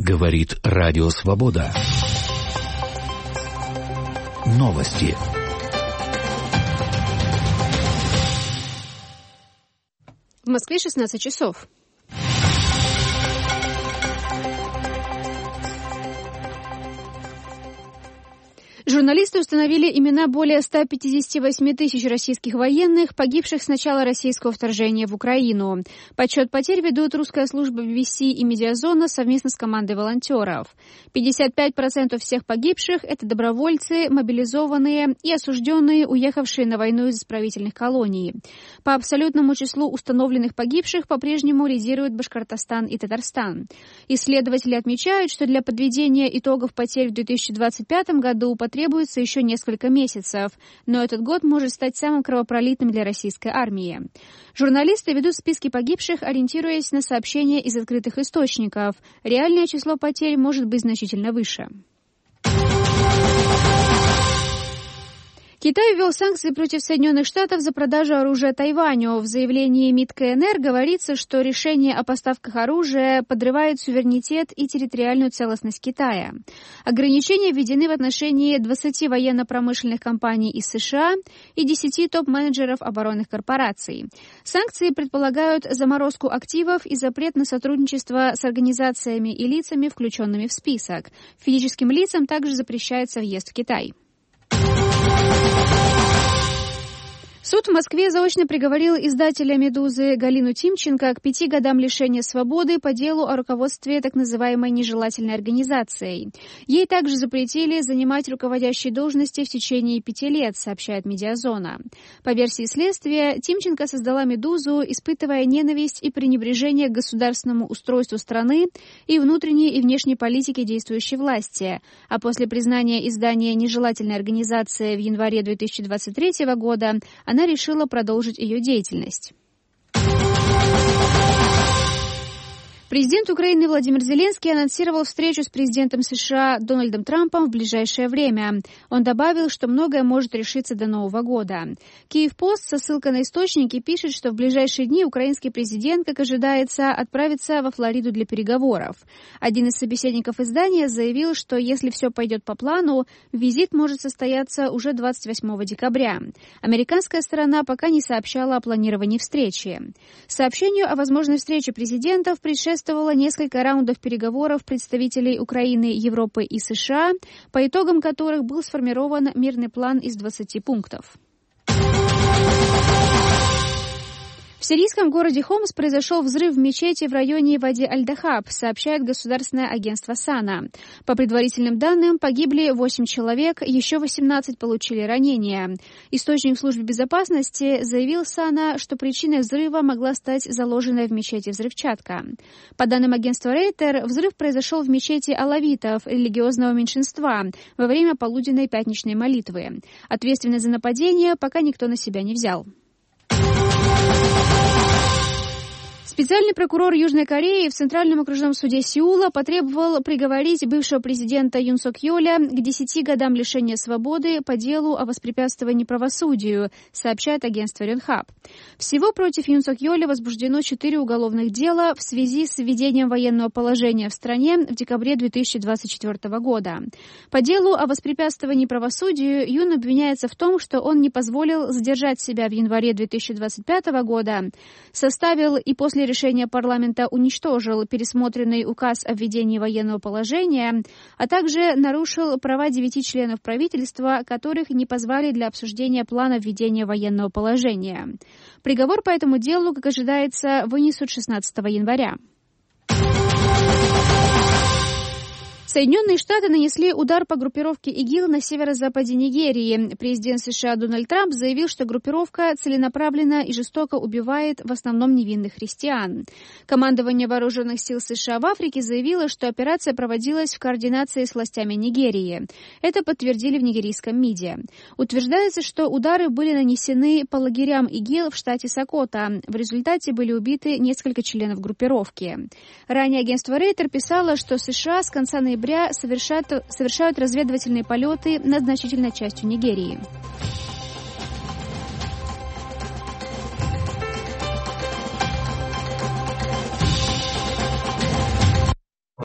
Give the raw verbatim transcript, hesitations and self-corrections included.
Говорит Радио Свобода. Новости. В Москве шестнадцать часов. Журналисты установили имена более ста пятидесяти восьми тысяч российских военных, погибших с начала российского вторжения в Украину. Подсчет потерь ведут русская служба би би си и Медиазона совместно с командой волонтеров. пятьдесят пять процентов всех погибших – это добровольцы, мобилизованные и осужденные, уехавшие на войну из исправительных колоний. По абсолютному числу установленных погибших по-прежнему лидируют Башкортостан и Татарстан. Исследователи отмечают, что для подведения итогов потерь в две тысячи двадцать пятом году потребуется еще несколько месяцев, но этот год может стать самым кровопролитным для российской армии. Журналисты ведут списки погибших, ориентируясь на сообщения из открытых источников. Реальное число потерь может быть значительно выше. Китай ввел санкции против Соединенных Штатов за продажу оружия Тайваню. В заявлении МИД ка эн эр говорится, что решение о поставках оружия подрывает суверенитет и территориальную целостность Китая. Ограничения введены в отношении двадцати военно-промышленных компаний из США и десяти топ-менеджеров оборонных корпораций. Санкции предполагают заморозку активов и запрет на сотрудничество с организациями и лицами, включенными в список. Физическим лицам также запрещается въезд в Китай. Суд в Москве заочно приговорил издателя «Медузы» Галину Тимченко к пяти годам лишения свободы по делу о руководстве так называемой нежелательной организацией. Ей также запретили занимать руководящие должности в течение пяти лет, сообщает Медиазона. По версии следствия, Тимченко создала «Медузу», испытывая ненависть и пренебрежение к государственному устройству страны и внутренней и внешней политике действующей власти. А после признания издания нежелательной организацией в январе две тысячи двадцать третьего года она решила продолжить ее деятельность. Президент Украины Владимир Зеленский анонсировал встречу с президентом США Дональдом Трампом в ближайшее время. Он добавил, что многое может решиться до Нового года. Киев-Пост со ссылкой на источники пишет, что в ближайшие дни украинский президент, как ожидается, отправится во Флориду для переговоров. Один из собеседников издания заявил, что если все пойдет по плану, визит может состояться уже двадцать восьмого декабря. Американская сторона пока не сообщала о планировании встречи. Сообщению о возможной встрече президентов предшествовало несколько раундов переговоров представителей Украины, Европы и США, по итогам которых был сформирован мирный план из двадцати пунктов. В сирийском городе Хомс произошел взрыв в мечети в районе Вади-Аль-Дахаб, сообщает государственное агентство САНА. По предварительным данным, погибли восемь человек, еще восемнадцать получили ранения. Источник в службе безопасности заявил САНА, что причиной взрыва могла стать заложенная в мечети взрывчатка. По данным агентства Рейтер, взрыв произошел в мечети алавитов, религиозного меньшинства, во время полуденной пятничной молитвы. Ответственность за нападение пока никто на себя не взял. Специальный прокурор Южной Кореи в Центральном окружном суде Сеула потребовал приговорить бывшего президента Юн Сок Йоля к десяти годам лишения свободы по делу о воспрепятствовании правосудию, сообщает агентство Рёнхап. Всего против Юн Сок Йоля возбуждено четыре уголовных дела в связи с введением военного положения в стране в декабре две тысячи двадцать четвёртого года. По делу о воспрепятствовании правосудию Юн обвиняется в том, что он не позволил задержать себя в январе две тысячи двадцать пятого года, составил и после решения парламента уничтожил пересмотренный указ о введении военного положения, а также нарушил права девяти членов правительства, которых не позвали для обсуждения плана введения военного положения. Приговор по этому делу, как ожидается, вынесут шестнадцатого января. Соединенные Штаты нанесли удар по группировке ИГИЛ на северо-западе Нигерии. Президент США Дональд Трамп заявил, что группировка целенаправленно и жестоко убивает в основном невинных христиан. Командование вооруженных сил США в Африке заявило, что операция проводилась в координации с властями Нигерии. Это подтвердили в нигерийском МИДе. Утверждается, что удары были нанесены по лагерям ИГИЛ в штате Сокота. В результате были убиты несколько членов группировки. Ранее агентство Рейтер писало, что США с конца ноября Совершают, совершают разведывательные полеты над значительной частью Нигерии.